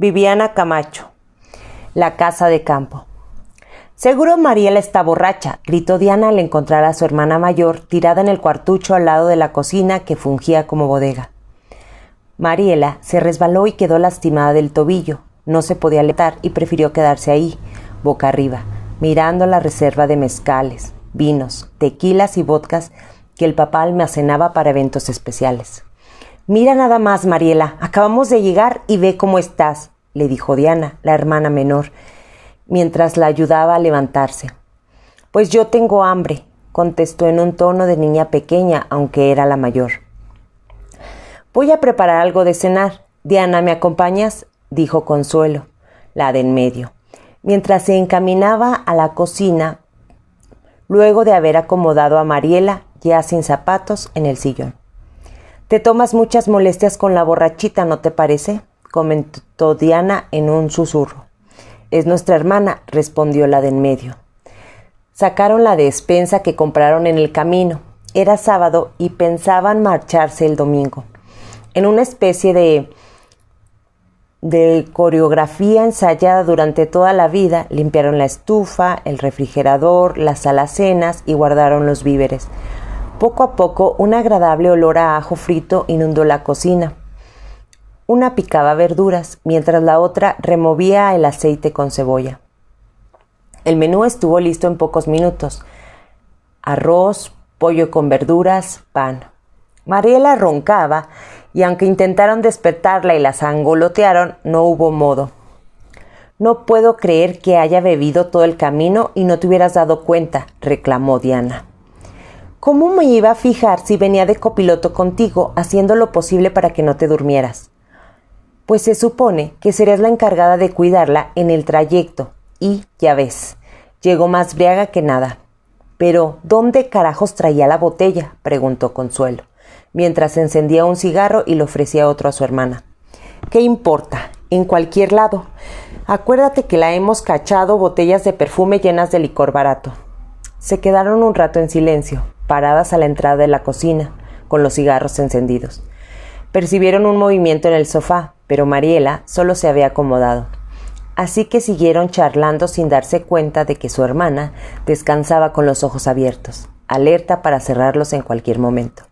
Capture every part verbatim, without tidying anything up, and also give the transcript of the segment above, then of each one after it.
Viviana Camacho. La casa de campo. Seguro Mariela está borracha, gritó Diana al encontrar a su hermana mayor tirada en el cuartucho al lado de la cocina que fungía como bodega. Mariela se resbaló y quedó lastimada del tobillo. No se podía levantar y prefirió quedarse ahí, boca arriba, mirando la reserva de mezcales, vinos, tequilas y vodkas que el papá almacenaba para eventos especiales. «Mira nada más, Mariela, acabamos de llegar y ve cómo estás», le dijo Diana, la hermana menor, mientras la ayudaba a levantarse. «Pues yo tengo hambre», contestó en un tono de niña pequeña, aunque era la mayor. «Voy a preparar algo de cenar. Diana, ¿me acompañas?», dijo Consuelo, la de en medio, mientras se encaminaba a la cocina, luego de haber acomodado a Mariela, ya sin zapatos, en el sillón. «Te tomas muchas molestias con la borrachita, ¿no te parece?», comentó Diana en un susurro. «Es nuestra hermana», respondió la de en medio. Sacaron la despensa que compraron en el camino. Era sábado y pensaban marcharse el domingo. En una especie de, de coreografía ensayada durante toda la vida, limpiaron la estufa, el refrigerador, las alacenas y guardaron los víveres. Poco a poco, un agradable olor a ajo frito inundó la cocina. Una picaba verduras, mientras la otra removía el aceite con cebolla. El menú estuvo listo en pocos minutos. Arroz, pollo con verduras, pan. Mariela roncaba, y aunque intentaron despertarla y la sangolotearon, no hubo modo. «No puedo creer que haya bebido todo el camino y no te hubieras dado cuenta», reclamó Diana. «¿Cómo me iba a fijar si venía de copiloto contigo, haciendo lo posible para que no te durmieras? Pues se supone que serías la encargada de cuidarla en el trayecto, y, ya ves, llegó más briaga que nada». «Pero, ¿dónde carajos traía la botella?», preguntó Consuelo, mientras encendía un cigarro y le ofrecía otro a su hermana. «¿Qué importa? En cualquier lado. Acuérdate que la hemos cachado botellas de perfume llenas de licor barato». Se quedaron un rato en silencio, paradas a la entrada de la cocina, con los cigarros encendidos. Percibieron un movimiento en el sofá, pero Mariela solo se había acomodado. Así que siguieron charlando sin darse cuenta de que su hermana descansaba con los ojos abiertos, alerta para cerrarlos en cualquier momento.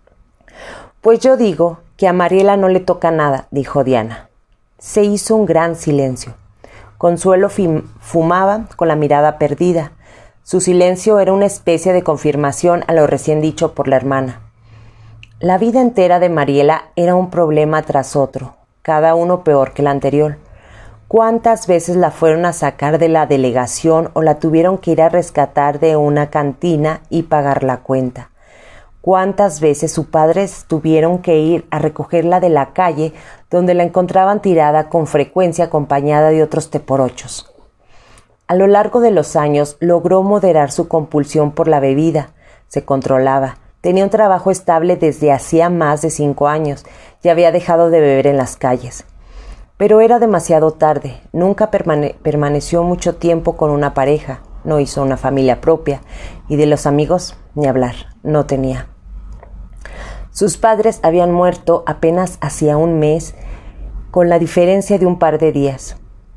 «Pues yo digo que a Mariela no le toca nada», dijo Diana. Se hizo un gran silencio. Consuelo fumaba con la mirada perdida. Su silencio era una especie de confirmación a lo recién dicho por la hermana. La vida entera de Mariela era un problema tras otro, cada uno peor que el anterior. ¿Cuántas veces la fueron a sacar de la delegación o la tuvieron que ir a rescatar de una cantina y pagar la cuenta? ¿Cuántas veces sus padres tuvieron que ir a recogerla de la calle, donde la encontraban tirada con frecuencia acompañada de otros teporochos? A lo largo de los años logró moderar su compulsión por la bebida. Se controlaba. Tenía un trabajo estable desde hacía más de cinco años y había dejado de beber en las calles. Pero era demasiado tarde. Nunca permane- permaneció mucho tiempo con una pareja. No hizo una familia propia. Y de los amigos, ni hablar. No tenía. Sus padres habían muerto apenas hacía un mes, con la diferencia de un par de días.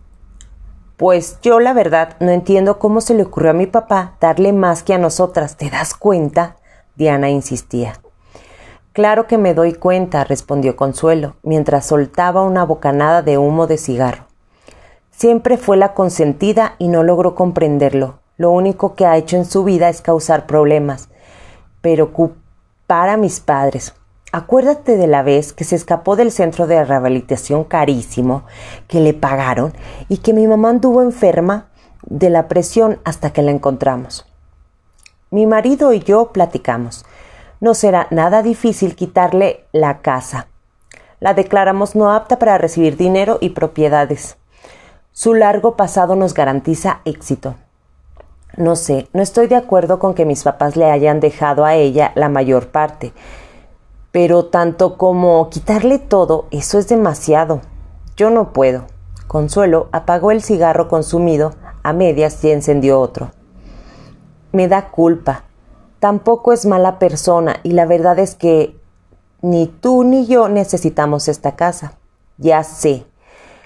«Pues yo, la verdad, no entiendo cómo se le ocurrió a mi papá darle más que a nosotras. ¿Te das cuenta?», Diana insistía. «Claro que me doy cuenta», respondió Consuelo, mientras soltaba una bocanada de humo de cigarro. «Siempre fue la consentida y no logró comprenderlo. Lo único que ha hecho en su vida es causar problemas. Pero culpar a mis padres. Acuérdate de la vez que se escapó del centro de rehabilitación carísimo, que le pagaron y que mi mamá anduvo enferma de la presión hasta que la encontramos. Mi marido y yo platicamos. No será nada difícil quitarle la casa. La declaramos no apta para recibir dinero y propiedades. Su largo pasado nos garantiza éxito. No sé, no estoy de acuerdo con que mis papás le hayan dejado a ella la mayor parte. Pero tanto como quitarle todo, eso es demasiado. Yo no puedo». Consuelo apagó el cigarro consumido a medias y encendió otro. «Me da culpa. Tampoco es mala persona y la verdad es que ni tú ni yo necesitamos esta casa». «Ya sé.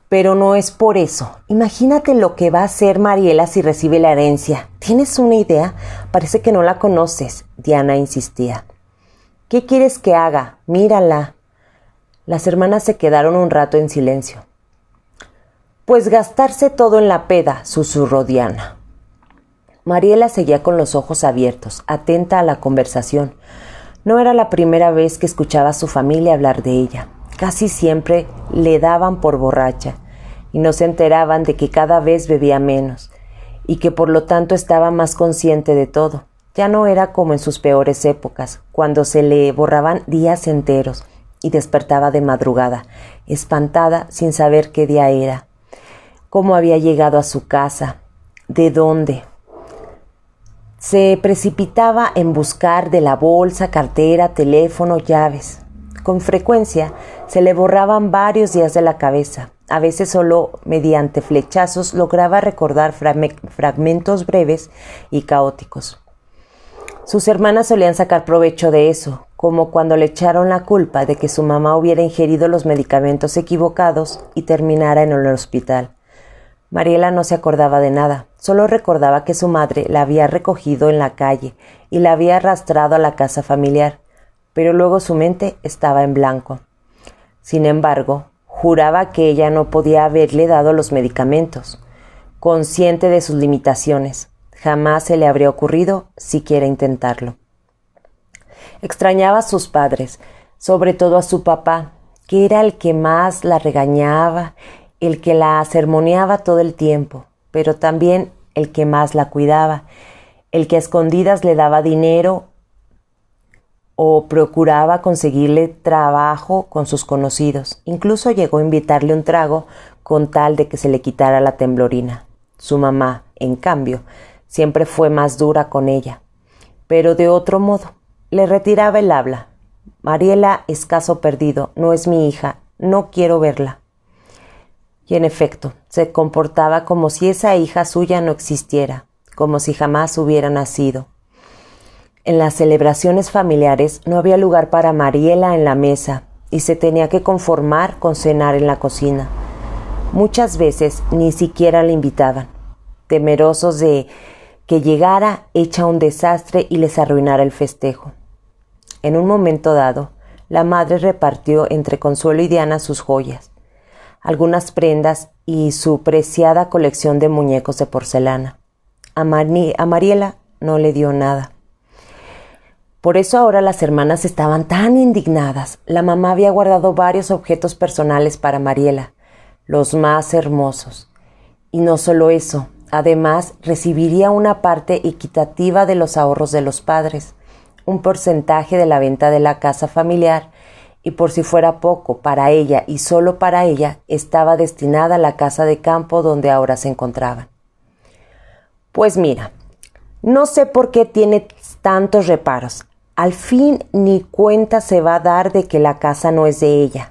Pero no es por eso. Imagínate lo que va a hacer Mariela si recibe la herencia. ¿Tienes una idea? Parece que no la conoces, Diana insistía. ¿Qué quieres que haga? Mírala. Las hermanas se quedaron un rato en silencio. Pues gastarse todo en la peda, susurró Diana. Mariela seguía con los ojos abiertos, atenta a la conversación. No era la primera vez que escuchaba a su familia hablar de ella. Casi siempre le daban por borracha y no se enteraban de que cada vez bebía menos y que por lo tanto estaba más consciente de todo. Ya no era como en sus peores épocas, cuando se le borraban días enteros y despertaba de madrugada, espantada sin saber qué día era, cómo había llegado a su casa, de dónde. Se precipitaba en buscar de la bolsa, cartera, teléfono, llaves. Con frecuencia se le borraban varios días de la cabeza. A veces solo mediante flechazos lograba recordar fragmentos breves y caóticos. Sus hermanas solían sacar provecho de eso, como cuando le echaron la culpa de que su mamá hubiera ingerido los medicamentos equivocados y terminara en el hospital. Mariela no se acordaba de nada, solo recordaba que su madre la había recogido en la calle y la había arrastrado a la casa familiar, pero luego su mente estaba en blanco. Sin embargo, juraba que ella no podía haberle dado los medicamentos. Consciente de sus limitaciones, jamás se le habría ocurrido siquiera intentarlo. Extrañaba a sus padres, sobre todo a su papá, que era el que más la regañaba, el que la sermoneaba todo el tiempo, pero también el que más la cuidaba, el que a escondidas le daba dinero o procuraba conseguirle trabajo con sus conocidos. Incluso llegó a invitarle un trago con tal de que se le quitara la temblorina. Su mamá, en cambio, siempre fue más dura con ella, pero de otro modo. Le retiraba el habla. Mariela es caso perdido, no es mi hija, no quiero verla. Y en efecto, se comportaba como si esa hija suya no existiera, como si jamás hubiera nacido. En las celebraciones familiares no había lugar para Mariela en la mesa y se tenía que conformar con cenar en la cocina. Muchas veces ni siquiera la invitaban, temerosos de que llegara hecha un desastre y les arruinara el festejo. En un momento dado, la madre repartió entre Consuelo y Diana sus joyas, algunas prendas y su preciada colección de muñecos de porcelana. A, Mari- a Mariela no le dio nada. Por eso ahora las hermanas estaban tan indignadas. La mamá había guardado varios objetos personales para Mariela, los más hermosos. Y no solo eso, además recibiría una parte equitativa de los ahorros de los padres, un porcentaje de la venta de la casa familiar, y por si fuera poco, para ella y solo para ella, estaba destinada a la casa de campo donde ahora se encontraban. Pues mira, no sé por qué tiene tantos reparos. Al fin ni cuenta se va a dar de que la casa no es de ella.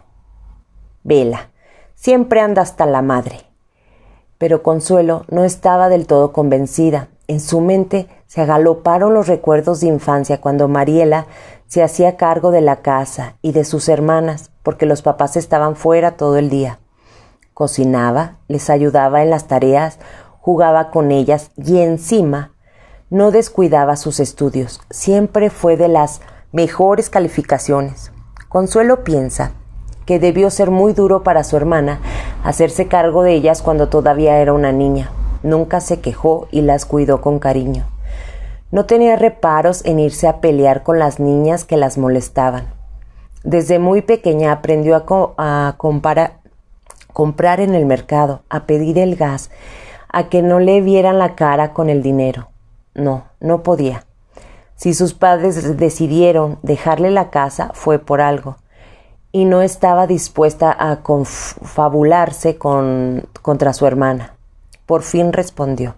Vela, siempre anda hasta la madre. Pero Consuelo no estaba del todo convencida. En su mente se agaloparon los recuerdos de infancia cuando Mariela se hacía cargo de la casa y de sus hermanas, porque los papás estaban fuera todo el día. Cocinaba, les ayudaba en las tareas, jugaba con ellas y encima no descuidaba sus estudios. Siempre fue de las mejores calificaciones. Consuelo piensa que debió ser muy duro para su hermana hacerse cargo de ellas cuando todavía era una niña. Nunca se quejó y las cuidó con cariño. No tenía reparos en irse a pelear con las niñas que las molestaban. Desde muy pequeña aprendió a, co- a compara- comprar en el mercado, a pedir el gas, a que no le vieran la cara con el dinero. No, no podía. Si sus padres decidieron dejarle la casa, fue por algo. Y no estaba dispuesta a confabularse con, contra su hermana. Por fin respondió.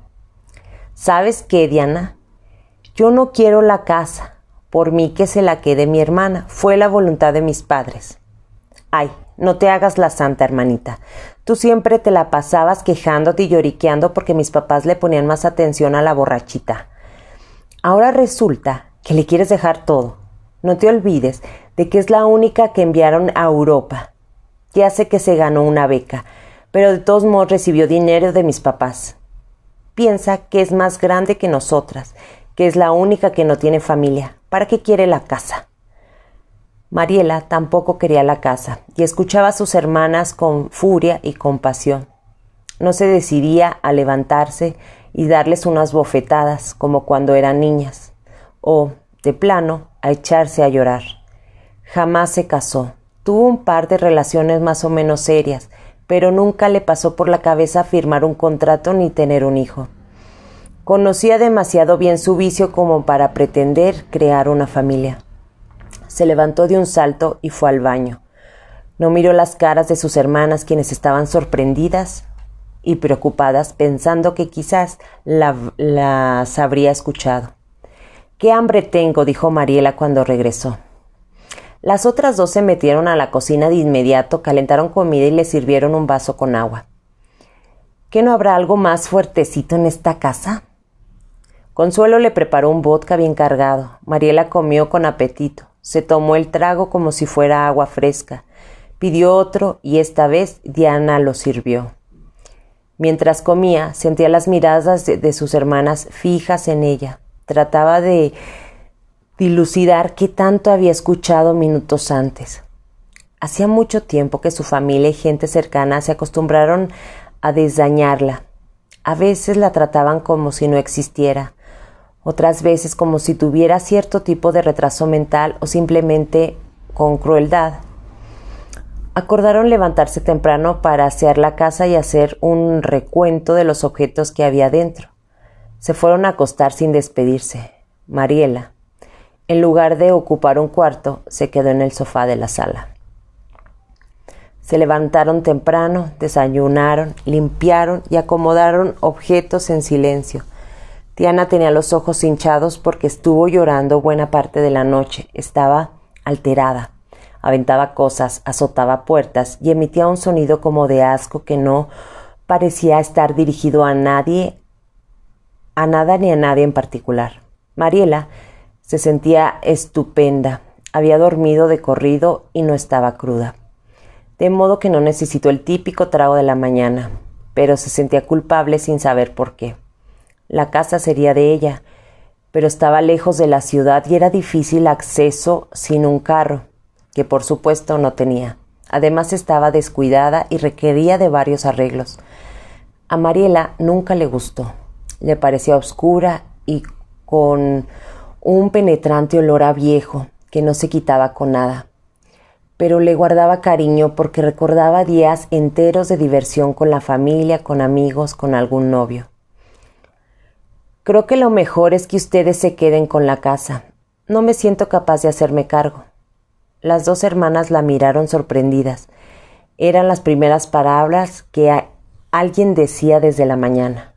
¿Sabes qué, Diana? Yo no quiero la casa. Por mí que se la quede mi hermana. Fue la voluntad de mis padres. Ay, no te hagas la santa, hermanita. Tú siempre te la pasabas quejándote y lloriqueando porque mis papás le ponían más atención a la borrachita. Ahora resulta que le quieres dejar todo. No te olvides de que es la única que enviaron a Europa. Ya sé que se ganó una beca, pero de todos modos recibió dinero de mis papás. Piensa que es más grande que nosotras, que es la única que no tiene familia. ¿Para qué quiere la casa? Mariela tampoco quería la casa y escuchaba a sus hermanas con furia y compasión. No se decidía a levantarse y darles unas bofetadas como cuando eran niñas, o, de plano, a echarse a llorar. Jamás se casó. Tuvo un par de relaciones más o menos serias, pero nunca le pasó por la cabeza firmar un contrato ni tener un hijo. Conocía demasiado bien su vicio como para pretender crear una familia. Se levantó de un salto y fue al baño. No miró las caras de sus hermanas, quienes estaban sorprendidas y preocupadas, pensando que quizás la, las habría escuchado. «¿Qué hambre tengo?», dijo Mariela cuando regresó. Las otras dos se metieron a la cocina de inmediato, calentaron comida y le sirvieron un vaso con agua. «¿Qué no habrá algo más fuertecito en esta casa?». Consuelo le preparó un vodka bien cargado. Mariela comió con apetito. Se tomó el trago como si fuera agua fresca. Pidió otro y esta vez Diana lo sirvió. Mientras comía, sentía las miradas de, de sus hermanas fijas en ella. Trataba de dilucidar qué tanto había escuchado minutos antes. Hacía mucho tiempo que su familia y gente cercana se acostumbraron a desdañarla. A veces la trataban como si no existiera, otras veces como si tuviera cierto tipo de retraso mental o simplemente con crueldad. Acordaron levantarse temprano para asear la casa y hacer un recuento de los objetos que había dentro. Se fueron a acostar sin despedirse. Mariela, en lugar de ocupar un cuarto, se quedó en el sofá de la sala. Se levantaron temprano, desayunaron, limpiaron y acomodaron objetos en silencio. Diana tenía los ojos hinchados porque estuvo llorando buena parte de la noche. Estaba alterada. Aventaba cosas, azotaba puertas y emitía un sonido como de asco que no parecía estar dirigido a nadie, a nada ni a nadie en particular. Mariela se sentía estupenda. Había dormido de corrido y no estaba cruda. De modo que no necesitó el típico trago de la mañana, pero se sentía culpable sin saber por qué. La casa sería de ella, pero estaba lejos de la ciudad y era difícil acceso sin un carro, que por supuesto no tenía. Además estaba descuidada y requería de varios arreglos. A Mariela nunca le gustó. Le parecía oscura y con un penetrante olor a viejo que no se quitaba con nada. Pero le guardaba cariño porque recordaba días enteros de diversión con la familia, con amigos, con algún novio. Creo que lo mejor es que ustedes se queden con la casa. No me siento capaz de hacerme cargo. Las dos hermanas la miraron sorprendidas. Eran las primeras palabras que a- alguien decía desde la mañana.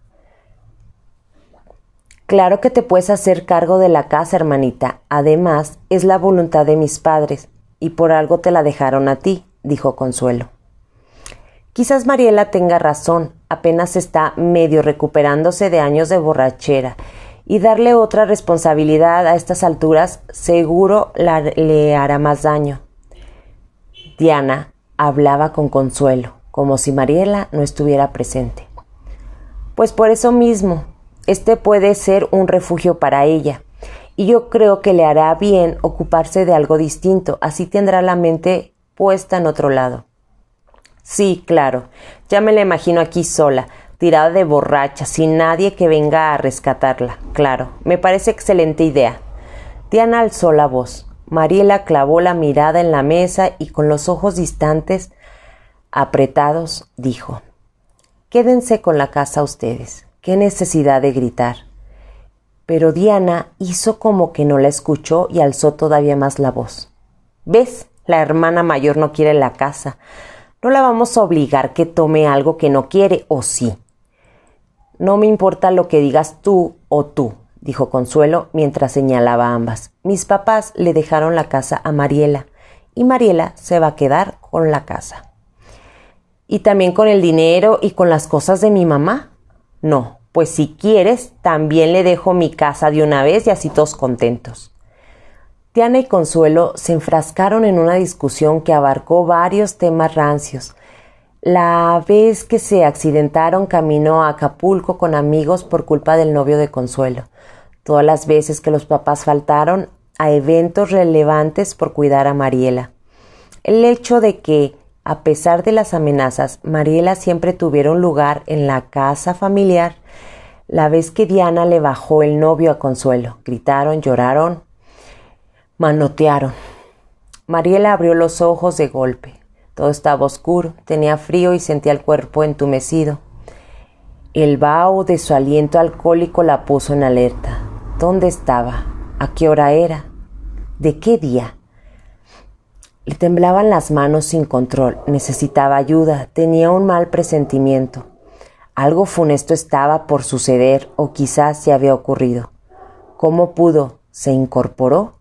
Claro que te puedes hacer cargo de la casa, hermanita. Además, es la voluntad de mis padres, y por algo te la dejaron a ti, dijo Consuelo. Quizás Mariela tenga razón, apenas está medio recuperándose de años de borrachera, y darle otra responsabilidad a estas alturas seguro la, le hará más daño. Diana hablaba con Consuelo, como si Mariela no estuviera presente. Pues por eso mismo, este puede ser un refugio para ella, y yo creo que le hará bien ocuparse de algo distinto, así tendrá la mente puesta en otro lado. Sí, claro, ya me la imagino aquí sola, tirada de borracha, sin nadie que venga a rescatarla. Claro, me parece excelente idea. Diana alzó la voz. Mariela clavó la mirada en la mesa y con los ojos distantes, apretados, dijo: Quédense con la casa ustedes. ¿Qué necesidad de gritar? Pero Diana hizo como que no la escuchó y alzó todavía más la voz. ¿Ves? La hermana mayor no quiere la casa. No la vamos a obligar que tome algo que no quiere, ¿o sí? No me importa lo que digas tú o tú, dijo Consuelo mientras señalaba a ambas. Mis papás le dejaron la casa a Mariela y Mariela se va a quedar con la casa. ¿Y también con el dinero y con las cosas de mi mamá? No, pues si quieres, también le dejo mi casa de una vez y así todos contentos. Diana y Consuelo se enfrascaron en una discusión que abarcó varios temas rancios. La vez que se accidentaron camino a Acapulco con amigos por culpa del novio de Consuelo. Todas las veces que los papás faltaron a eventos relevantes por cuidar a Mariela. El hecho de que, a pesar de las amenazas, Mariela siempre tuviera un lugar en la casa familiar. La vez que Diana le bajó el novio a Consuelo. Gritaron, lloraron, manotearon. Mariela abrió los ojos de golpe. Todo estaba oscuro, tenía frío y sentía el cuerpo entumecido. El vaho de su aliento alcohólico la puso en alerta. ¿Dónde estaba? ¿A qué hora era? ¿De qué día? Le temblaban las manos sin control. Necesitaba ayuda. Tenía un mal presentimiento. Algo funesto estaba por suceder o quizás ya había ocurrido. ¿Cómo pudo? ¿Se incorporó?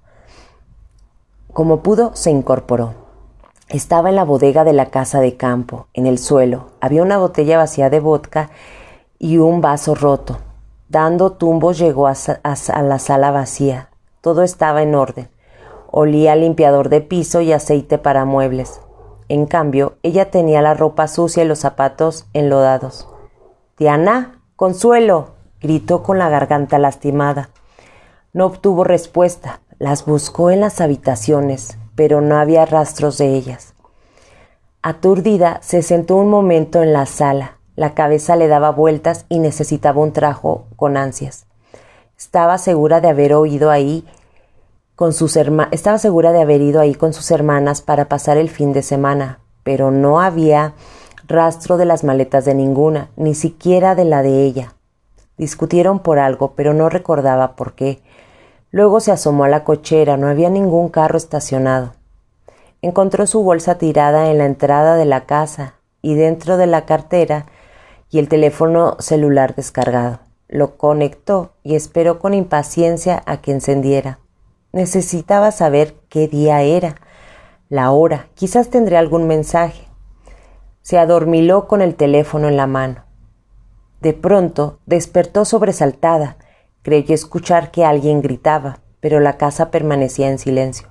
Como pudo, se incorporó. Estaba en la bodega de la casa de campo, en el suelo. Había una botella vacía de vodka y un vaso roto. Dando tumbos llegó a, a, a la sala vacía. Todo estaba en orden. Olía a limpiador de piso y aceite para muebles. En cambio, ella tenía la ropa sucia y los zapatos enlodados. «Diana, Consuelo», gritó con la garganta lastimada. No obtuvo respuesta. Las buscó en las habitaciones, pero no había rastros de ellas. Aturdida, se sentó un momento en la sala. La cabeza le daba vueltas y necesitaba un trago con ansias. Estaba segura de haber oído ahí con sus herma- Estaba segura de haber ido ahí con sus hermanas para pasar el fin de semana, pero no había rastro de las maletas de ninguna, ni siquiera de la de ella. Discutieron por algo, pero no recordaba por qué. Luego se asomó a la cochera, no había ningún carro estacionado. Encontró su bolsa tirada en la entrada de la casa y dentro de la cartera y el teléfono celular descargado. Lo conectó y esperó con impaciencia a que encendiera. Necesitaba saber qué día era, la hora, quizás tendría algún mensaje. Se adormiló con el teléfono en la mano. De pronto despertó sobresaltada. Creyó escuchar que alguien gritaba, pero la casa permanecía en silencio.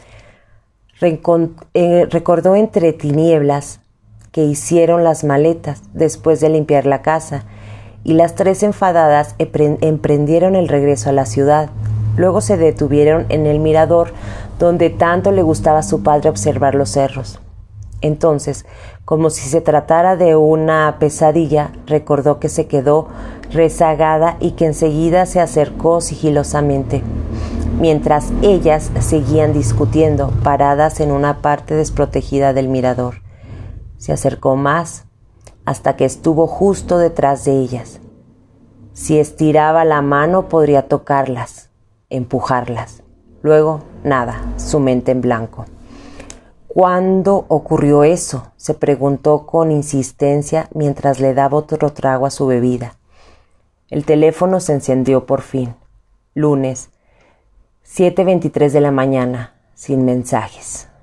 Recon- eh, recordó entre tinieblas que hicieron las maletas después de limpiar la casa, y las tres enfadadas emprendieron el regreso a la ciudad. Luego se detuvieron en el mirador donde tanto le gustaba a su padre observar los cerros. Entonces, como si se tratara de una pesadilla, recordó que se quedó rezagada y que enseguida se acercó sigilosamente, mientras ellas seguían discutiendo, paradas en una parte desprotegida del mirador. Se acercó más, hasta que estuvo justo detrás de ellas. Si estiraba la mano podría tocarlas, empujarlas. Luego, nada, su mente en blanco. ¿Cuándo ocurrió eso?, se preguntó con insistencia mientras le daba otro trago a su bebida. El teléfono se encendió por fin. Lunes, siete veintitrés de la mañana, sin mensajes.